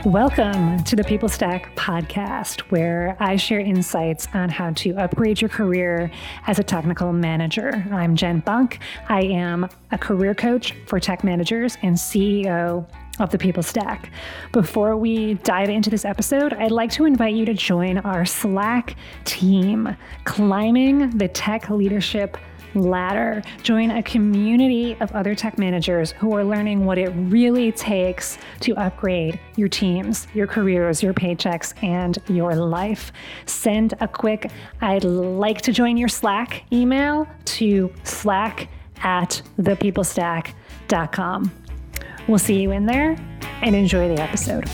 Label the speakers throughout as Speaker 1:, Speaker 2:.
Speaker 1: Welcome to the People Stack podcast, where I share insights on how to upgrade your career as a technical manager. I'm Jen Bunk. I am a career coach for tech managers and CEO of the People Stack. Before we dive into this episode, I'd like to invite you to join our Slack team, Climbing the Tech Leadership Ladder. Join a community of other tech managers who are learning what it really takes to upgrade your teams, your careers, your paychecks, and your life. Send a quick "I'd like to join your Slack" email to slack@thepeoplestack.com. We'll see you in there and enjoy the episode.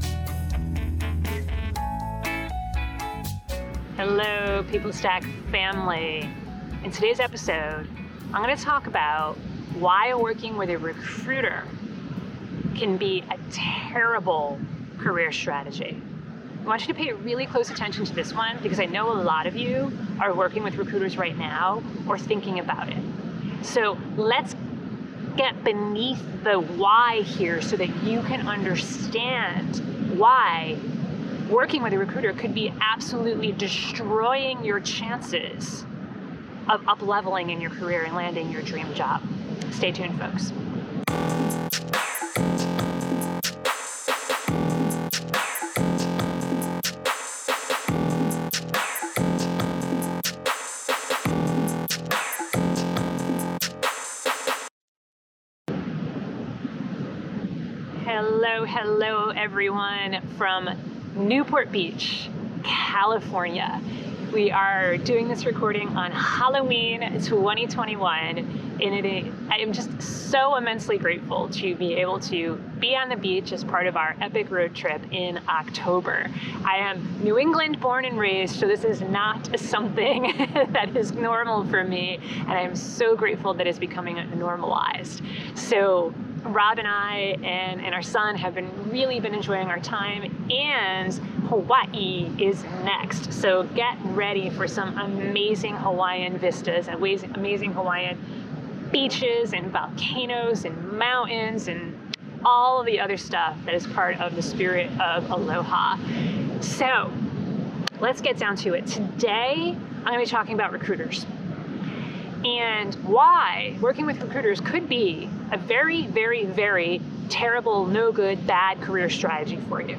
Speaker 1: Hello, People Stack family. In today's episode, I'm going to talk about why working with a recruiter can be a terrible career strategy. I want you to pay really close attention to this one because I know a lot of you are working with recruiters right now or thinking about it. So let's get beneath the why here so that you can understand why working with a recruiter could be absolutely destroying your chances of up-leveling in your career and landing your dream job. Stay tuned, folks. Hello, everyone from Newport Beach, California. We are doing this recording on Halloween 2021, and I am just so immensely grateful to be able to be on the beach as part of our epic road trip in October. I am New England born and raised, so this is not something that is normal for me, and I am so grateful that it's becoming normalized. So Rob and I and our son have really been enjoying our time, and Hawaii is next. So get ready for some amazing Hawaiian vistas and amazing Hawaiian beaches and volcanoes and mountains and all of the other stuff that is part of the spirit of aloha. So let's get down to it. Today, I'm going to be talking about recruiters and why working with recruiters could be a very, very, very terrible, no good, bad career strategy for you.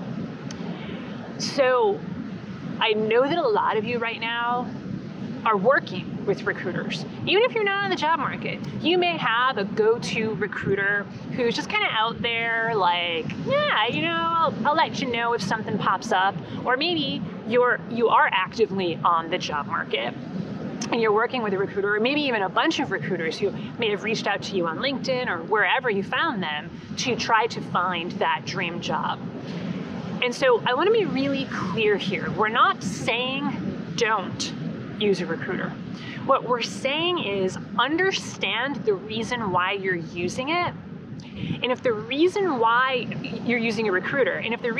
Speaker 1: So I know that a lot of you right now are working with recruiters. Even if you're not on the job market, you may have a go-to recruiter who's just kind of out there like, yeah, I'll let you know if something pops up. Or maybe you are actively on the job market and you're working with a recruiter, or maybe even a bunch of recruiters who may have reached out to you on LinkedIn or wherever you found them to try to find that dream job. And so I want to be really clear here. We're not saying don't use a recruiter. What we're saying is understand the reason why you're using it. And if the reason why you're using a recruiter,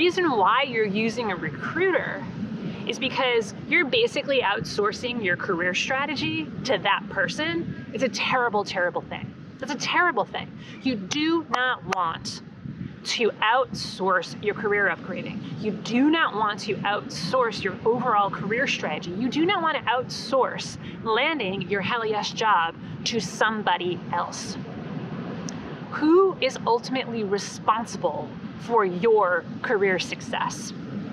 Speaker 1: is because you're basically outsourcing your career strategy to that person, it's a terrible, terrible thing. That's a terrible thing. You do not want to outsource your career upgrading. You do not want to outsource your overall career strategy. You do not want to outsource landing your hell yes job to somebody else. Who is ultimately responsible for your career success?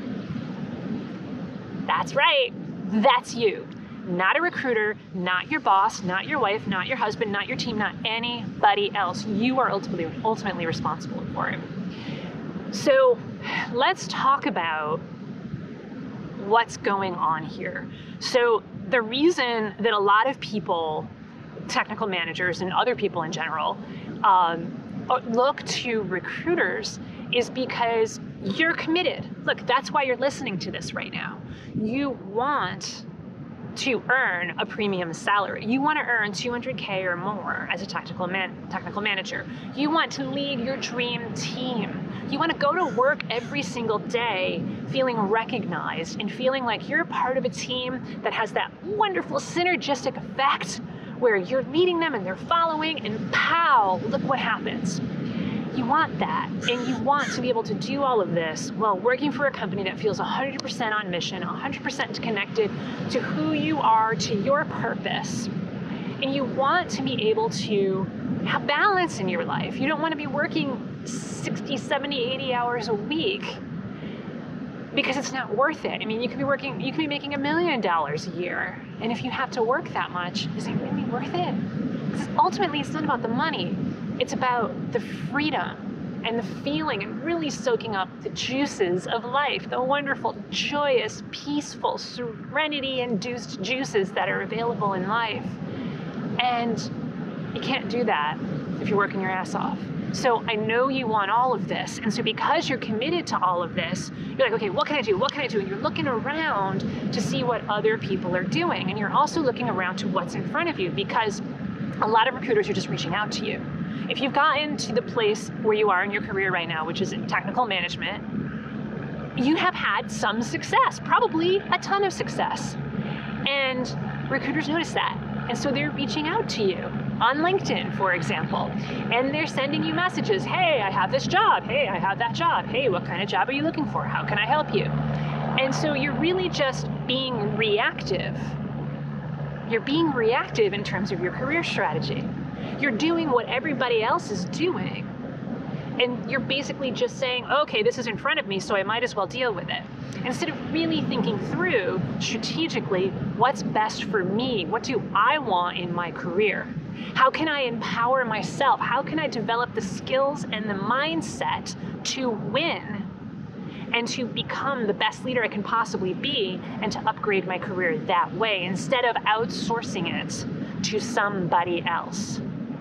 Speaker 1: That's right, that's you. Not a recruiter, not your boss, not your wife, not your husband, not your team, not anybody else. You are ultimately responsible for it. So let's talk about what's going on here. So the reason that a lot of people, technical managers and other people in general, look to recruiters is because you're committed. Look, that's why you're listening to this right now. You want to earn a premium salary. You want to earn $200K or more as a technical manager. You want to lead your dream team. You want to go to work every single day feeling recognized and feeling like you're a part of a team that has that wonderful synergistic effect where you're leading them and they're following, and pow, look what happens. You want that, and you want to be able to do all of this while working for a company that feels 100% on mission, 100% connected to who you are, to your purpose. And you want to be able to have balance in your life. You don't want to be working 60, 70, 80 hours a week because it's not worth it. I mean, you could be making $1 million a year. And if you have to work that much, is it really worth it? Because ultimately, it's not about the money. It's about the freedom and the feeling and really soaking up the juices of life, the wonderful, joyous, peaceful, serenity-induced juices that are available in life. And you can't do that if you're working your ass off. So I know you want all of this. And so because you're committed to all of this, you're like, okay, what can I do? What can I do? And you're looking around to see what other people are doing. And you're also looking around to what's in front of you, because a lot of recruiters are just reaching out to you. If you've gotten to the place where you are in your career right now, which is in technical management, you have had some success, probably a ton of success. And recruiters notice that. And so they're reaching out to you on LinkedIn, for example, and they're sending you messages. Hey, I have this job. Hey, I have that job. Hey, what kind of job are you looking for? How can I help you? And so you're really just being reactive. You're being reactive in terms of your career strategy. You're doing what everybody else is doing. And you're basically just saying, okay, this is in front of me, so I might as well deal with it. Instead of really thinking through strategically, what's best for me? What do I want in my career? How can I empower myself? How can I develop the skills and the mindset to win and to become the best leader I can possibly be and to upgrade my career that way instead of outsourcing it to somebody else?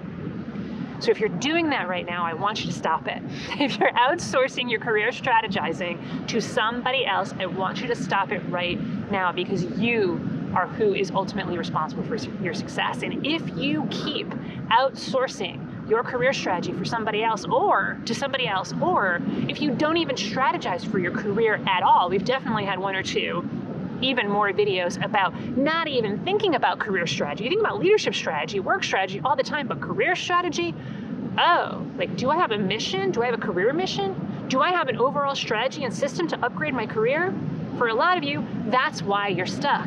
Speaker 1: So if you're doing that right now, I want you to stop it. If you're outsourcing your career strategizing to somebody else, I want you to stop it right now, because you are who is ultimately responsible for your success. And if you keep outsourcing your career strategy for somebody else or to somebody else, or if you don't even strategize for your career at all, we've definitely had one or two even more videos about not even thinking about career strategy. You think about leadership strategy, work strategy all the time, but career strategy? Oh, like, do I have a mission? Do I have a career mission? Do I have an overall strategy and system to upgrade my career? For a lot of you, that's why you're stuck.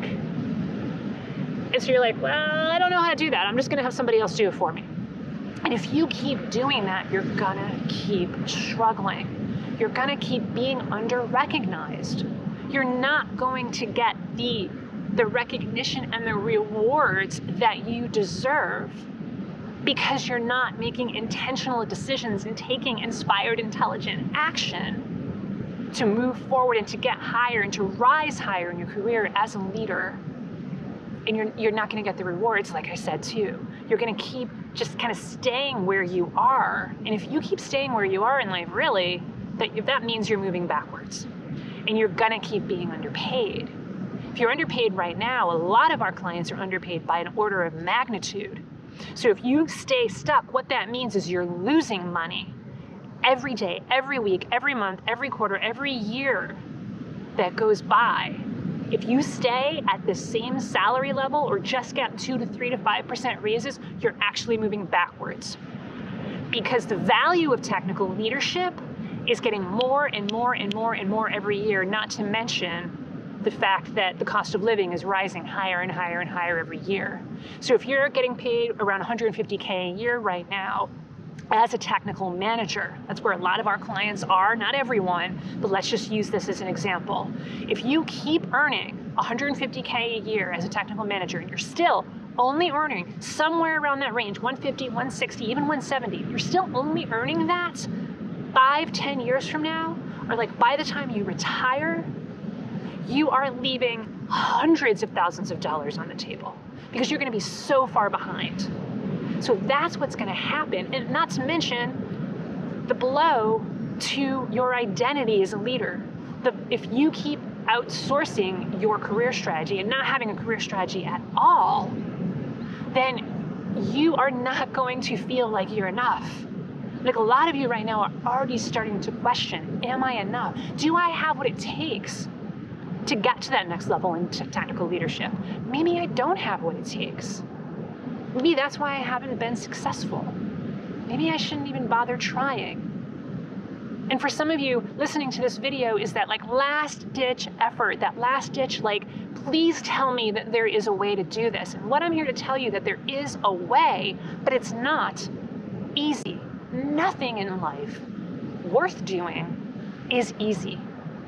Speaker 1: And so you're like, well, I don't know how to do that. I'm just gonna have somebody else do it for me. And if you keep doing that, you're gonna keep struggling. You're gonna keep being under-recognized. You're not going to get the recognition and the rewards that you deserve because you're not making intentional decisions and taking inspired, intelligent action to move forward and to get higher and to rise higher in your career as a leader. And you're not going to get the rewards, like I said, too. You're going to keep just kind of staying where you are. And if you keep staying where you are in life, really, that means you're moving backwards. And you're gonna keep being underpaid. If you're underpaid right now, a lot of our clients are underpaid by an order of magnitude. So if you stay stuck, what that means is you're losing money every day, every week, every month, every quarter, every year that goes by. If you stay at the same salary level or just get 2 to 3 to 5% raises, you're actually moving backwards. Because the value of technical leadership is getting more and more and more and more every year, not to mention the fact that the cost of living is rising higher and higher and higher every year. So if you're getting paid around $150K a year right now as a technical manager, that's where a lot of our clients are, not everyone, but let's just use this as an example. If you keep earning $150K a year as a technical manager and you're still only earning somewhere around that range, 150, 160, even 170, you're still only earning that 5, 10 years from now, or like by the time you retire, you are leaving hundreds of thousands of dollars on the table because you're going to be so far behind. So that's what's going to happen. And not to mention the blow to your identity as a leader. If you keep outsourcing your career strategy and not having a career strategy at all, then you are not going to feel like you're enough. Like a lot of you right now are already starting to question, am I enough? Do I have what it takes to get to that next level in technical leadership? Maybe I don't have what it takes. Maybe that's why I haven't been successful. Maybe I shouldn't even bother trying. And for some of you listening to this video is that like last ditch effort, that last ditch, like, please tell me that there is a way to do this. And what I'm here to tell you that there is a way, but it's not easy. Nothing in life worth doing is easy.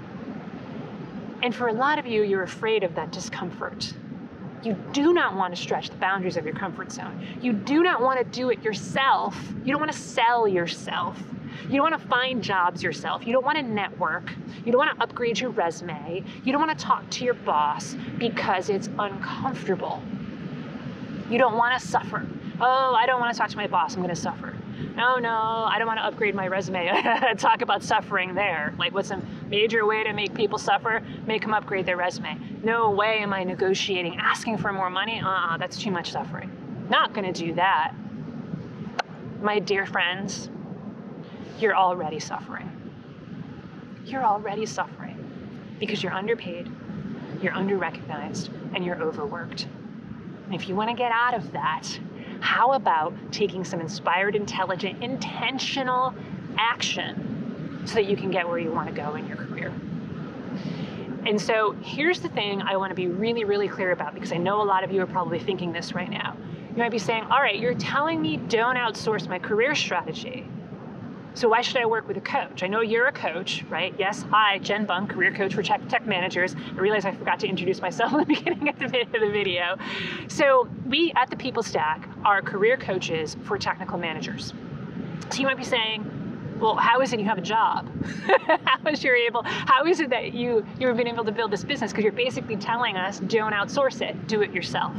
Speaker 1: And for a lot of you, you're afraid of that discomfort. You do not want to stretch the boundaries of your comfort zone. You do not want to do it yourself. You don't want to sell yourself. You don't want to find jobs yourself. You don't want to network. You don't want to upgrade your resume. You don't want to talk to your boss because it's uncomfortable. You don't want to suffer. Oh, I don't want to talk to my boss. I'm going to suffer. No, I don't want to upgrade my resume. Talk about suffering there. Like, what's a major way to make people suffer? Make them upgrade their resume. No way am I negotiating, asking for more money. That's too much suffering. Not going to do that. My dear friends, you're already suffering. You're already suffering because you're underpaid, you're under-recognized, and you're overworked. And if you want to get out of that, how about taking some inspired, intelligent, intentional action so that you can get where you want to go in your career? And so here's the thing I want to be really, really clear about, because I know a lot of you are probably thinking this right now. You might be saying, all right, you're telling me don't outsource my career strategy. So why should I work with a coach? I know you're a coach, right? Yes, hi, Jen Bung, career coach for tech managers. I realize I forgot to introduce myself in the beginning of the video. So we at the People Stack are career coaches for technical managers. So you might be saying, well, how is it you have a job? How is it that you've been able to build this business? Because you're basically telling us, don't outsource it, do it yourself.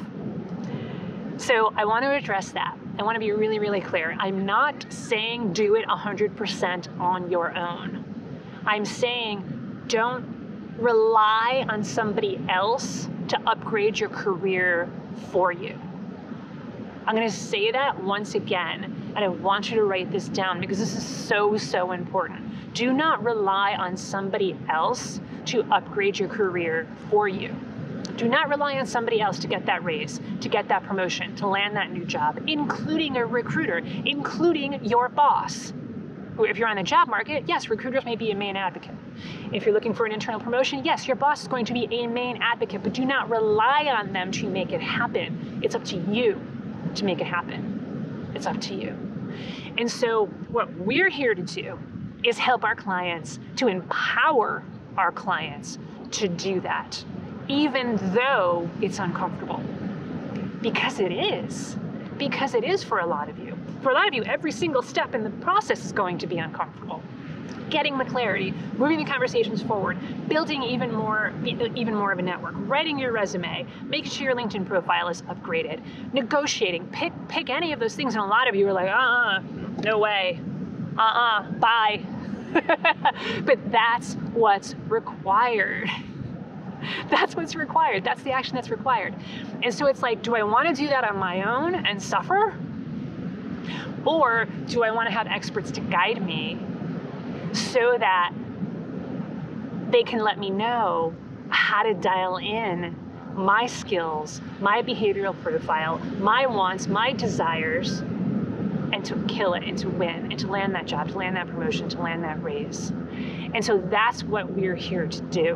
Speaker 1: So I want to address that. I want to be really, really clear. I'm not saying do it 100% on your own. I'm saying don't rely on somebody else to upgrade your career for you. I'm going to say that once again, and I want you to write this down because this is so, so important. Do not rely on somebody else to upgrade your career for you. Do not rely on somebody else to get that raise, to get that promotion, to land that new job, including a recruiter, including your boss. If you're on the job market, yes, recruiters may be a main advocate. If you're looking for an internal promotion, yes, your boss is going to be a main advocate, but do not rely on them to make it happen. It's up to you to make it happen. It's up to you. And so what we're here to do is help our clients, to empower our clients to do that, even though it's uncomfortable. Because it is. Because it is for a lot of you. For a lot of you, every single step in the process is going to be uncomfortable. Getting the clarity, moving the conversations forward, building even more of a network, writing your resume, making sure your LinkedIn profile is upgraded, negotiating, pick any of those things. And a lot of you are like, no way, bye. But that's what's required. That's what's required. That's the action that's required. And so it's like, do I want to do that on my own and suffer? Or do I want to have experts to guide me so that they can let me know how to dial in my skills, my behavioral profile, my wants, my desires, and to kill it and to win and to land that job, to land that promotion, to land that raise. And so that's what we're here to do.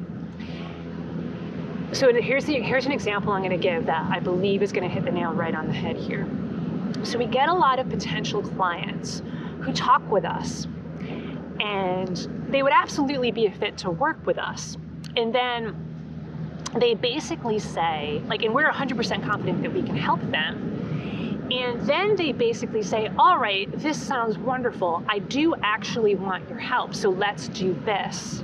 Speaker 1: So here's an example I'm going to give that I believe is going to hit the nail right on the head here. So we get a lot of potential clients who talk with us, and they would absolutely be a fit to work with us. And then they basically say, and we're 100% confident that we can help them. And then they basically say, all right, this sounds wonderful. I do actually want your help, so let's do this.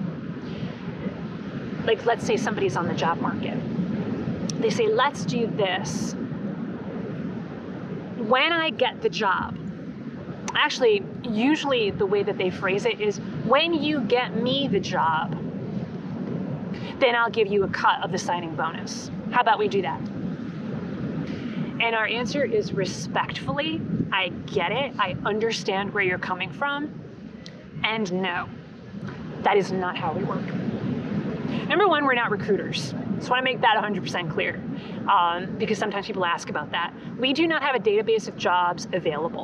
Speaker 1: Let's say somebody's on the job market. They say, let's do this. When I get the job, actually, usually the way that they phrase it is, when you get me the job, then I'll give you a cut of the signing bonus. How about we do that? And our answer is respectfully, I get it. I understand where you're coming from. And no, that is not how we work. Number one, we're not recruiters. Just want to make that 100% clear, because sometimes people ask about that. We do not have a database of jobs available.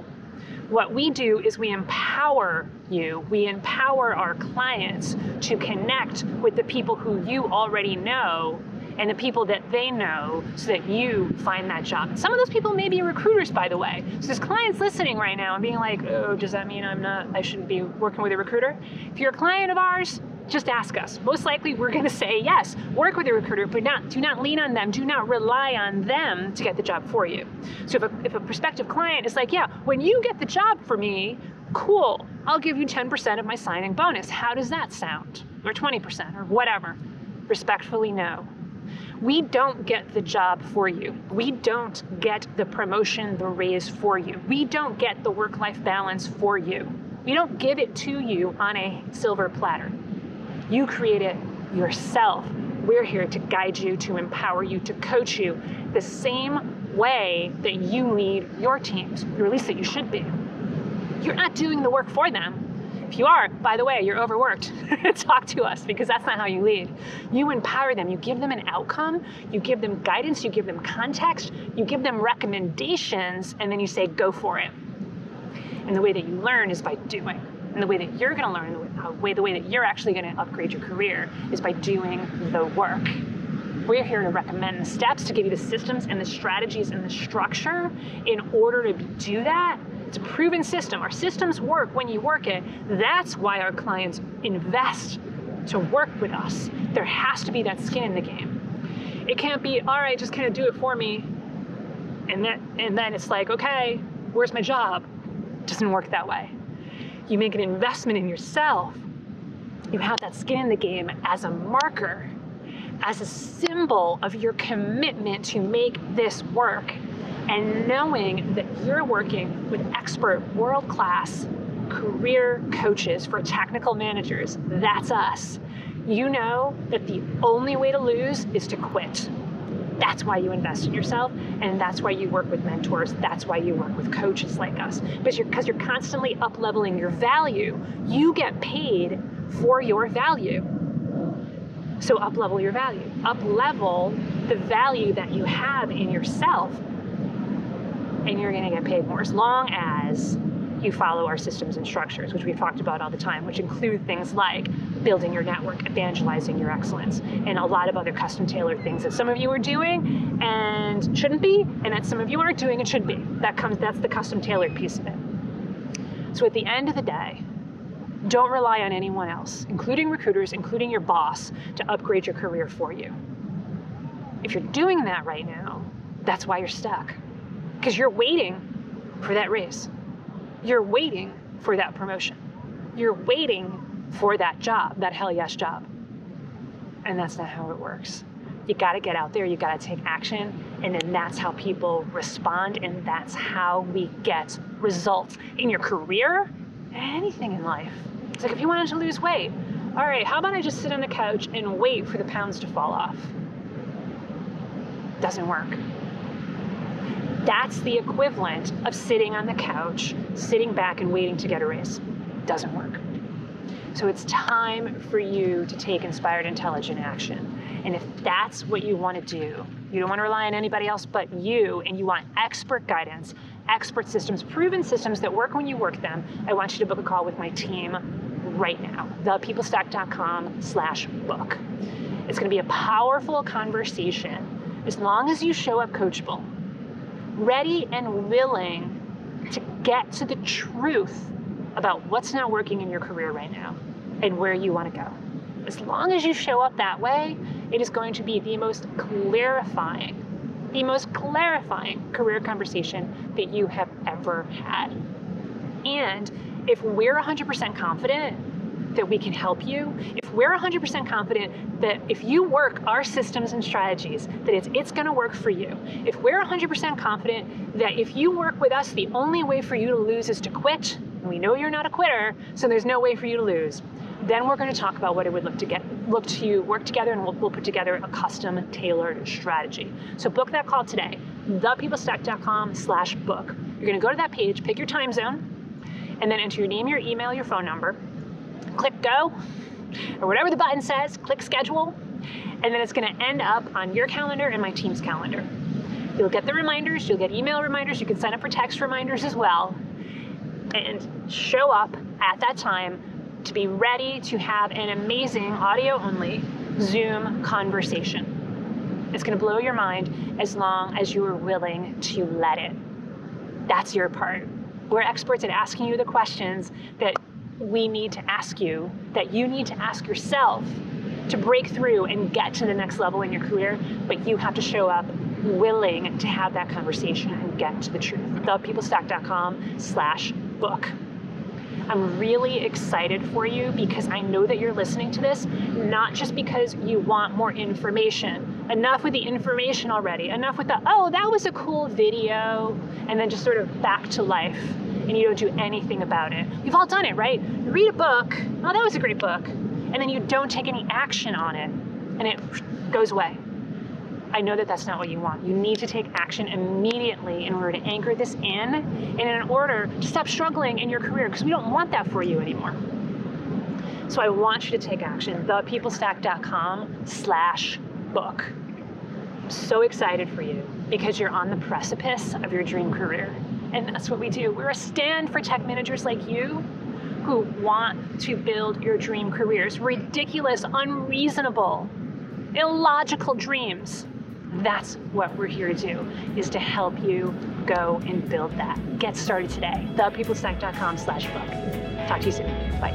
Speaker 1: What we do is we empower you, we empower our clients to connect with the people who you already know and the people that they know so that you find that job. And some of those people may be recruiters, by the way. So there's clients listening right now and being like, oh, does that mean I shouldn't be working with a recruiter? If you're a client of ours, just ask us. Most likely we're gonna say, yes, work with a recruiter, but do not lean on them, do not rely on them to get the job for you. So if a prospective client is like, yeah, when you get the job for me, cool, I'll give you 10% of my signing bonus. How does that sound? Or 20% or whatever. Respectfully, no. We don't get the job for you. We don't get the promotion, the raise for you. We don't get the work-life balance for you. We don't give it to you on a silver platter. You create it yourself. We're here to guide you, to empower you, to coach you the same way that you lead your teams, or at least that you should be. You're not doing the work for them. If you are, by the way, you're overworked. Talk to us, because that's not how you lead. You empower them. You give them an outcome. You give them guidance. You give them context. You give them recommendations, and then you say, go for it. And the way that you learn is by doing. And the way that you're going to learn, the way that you're actually going to upgrade your career is by doing the work. We're here to recommend the steps, to give you the systems and the strategies and the structure in order to do that. It's a proven system. Our systems work when you work it. That's why our clients invest to work with us. There has to be that skin in the game. It can't be, all right, just kind of do it for me. And then it's like, okay, where's my job? It doesn't work that way. You make an investment in yourself. You have that skin in the game as a marker, as a symbol of your commitment to make this work. And knowing that you're working with expert, world-class career coaches for technical managers, that's us. You know that the only way to lose is to quit. That's why you invest in yourself, and that's why you work with mentors. That's why you work with coaches like us. Because you're constantly up-leveling your value. You get paid for your value. So up-level your value. Up-level the value that you have in yourself, and you're gonna get paid more, as long as you follow our systems and structures, which we've talked about all the time, which include things like building your network, evangelizing your excellence, and a lot of other custom tailored things that some of you are doing and shouldn't be, and that some of you aren't doing and should be. That's the custom tailored piece of it. So at the end of the day, don't rely on anyone else, including recruiters, including your boss, to upgrade your career for you. If you're doing that right now, that's why you're stuck. Because you're waiting for that raise. You're waiting for that promotion. You're waiting for that job, that hell yes job. And that's not how it works. You gotta get out there, you gotta take action, and then that's how people respond, and that's how we get results in your career and anything in life. It's like, if you wanted to lose weight, all right, how about I just sit on the couch and wait for the pounds to fall off? Doesn't work. That's the equivalent of sitting on the couch, sitting back and waiting to get a raise. Doesn't work. So it's time for you to take inspired, intelligent action. And if that's what you want to do, you don't want to rely on anybody else but you, and you want expert guidance, expert systems, proven systems that work when you work them, I want you to book a call with my team right now, thepeoplestack.com/book. It's going to be a powerful conversation as long as you show up coachable, ready and willing to get to the truth about what's not working in your career right now and where you want to go. As long as you show up that way, it is going to be the most clarifying career conversation that you have ever had. And if we're 100% confident that we can help you, if we're 100% confident that if you work our systems and strategies, that it's gonna work for you, if we're 100% confident that if you work with us, the only way for you to lose is to quit, and we know you're not a quitter, so there's no way for you to lose, then we're gonna talk about what it would look to work together, and we'll put together a custom tailored strategy. So book that call today, thepeoplestack.com/book. You're gonna go to that page, pick your time zone, and then enter your name, your email, your phone number, click go, or whatever the button says, click schedule, and then it's gonna end up on your calendar and my team's calendar. You'll get the reminders, you'll get email reminders, you can sign up for text reminders as well. and show up at that time to be ready to have an amazing audio-only Zoom conversation. It's going to blow your mind as long as you are willing to let it. That's your part. We're experts at asking you the questions that we need to ask you, that you need to ask yourself to break through and get to the next level in your career, but you have to show up willing to have that conversation and get to the truth. thepeoplestack.com/book. I'm really excited for you because I know that you're listening to this, not just because you want more information. Enough with the information already. Enough with the, oh, that was a cool video, and then just sort of back to life, and you don't do anything about it. We've all done it, right? You read a book, oh, that was a great book, and then you don't take any action on it, and it goes away. I know that that's not what you want. You need to take action immediately in order to anchor this in and in order to stop struggling in your career, because we don't want that for you anymore. So I want you to take action. thepeoplestack.com/book. I'm so excited for you because you're on the precipice of your dream career. And that's what we do. We're a stand for tech managers like you who want to build your dream careers. Ridiculous, unreasonable, illogical dreams. That's what we're here to do, is to help you go and build that. Get started today. thepeoplestack.com/book. Talk to you soon. Bye.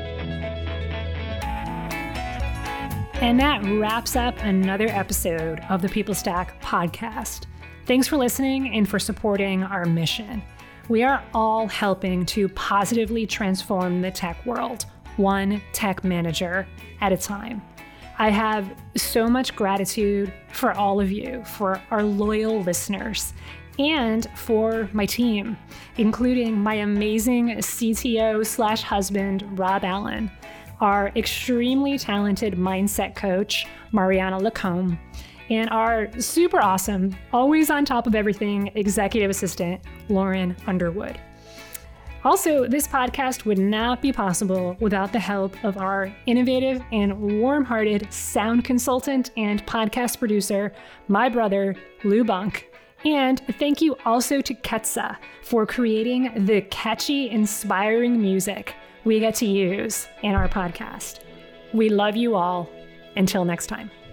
Speaker 1: And that wraps up another episode of the People Stack podcast. Thanks for listening and for supporting our mission. We are all helping to positively transform the tech world, one tech manager at a time. I have so much gratitude for all of you, for our loyal listeners, and for my team, including my amazing CTO/husband, Rob Allen, our extremely talented mindset coach, Mariana Lacombe, and our super awesome, always on top of everything, executive assistant, Lauren Underwood. Also, this podcast would not be possible without the help of our innovative and warm-hearted sound consultant and podcast producer, my brother, Lou Bunk. And thank you also to Ketsa for creating the catchy, inspiring music we get to use in our podcast. We love you all. Until next time.